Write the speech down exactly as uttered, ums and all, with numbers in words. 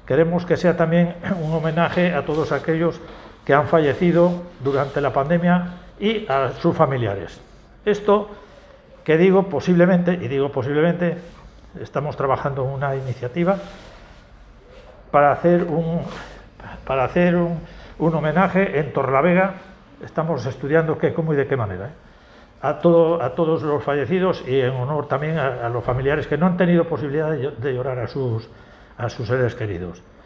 queremos que sea también un homenaje a todos aquellos que han fallecido durante la pandemia y a sus familiares. Esto que digo posiblemente, y digo posiblemente, estamos trabajando en una iniciativa para hacer un, para hacer un, un homenaje en Torrelavega. Estamos estudiando qué, cómo y de qué manera, ¿eh? a, todo, a todos los fallecidos y en honor también a, a los familiares que no han tenido posibilidad de, de llorar a sus, a sus seres queridos.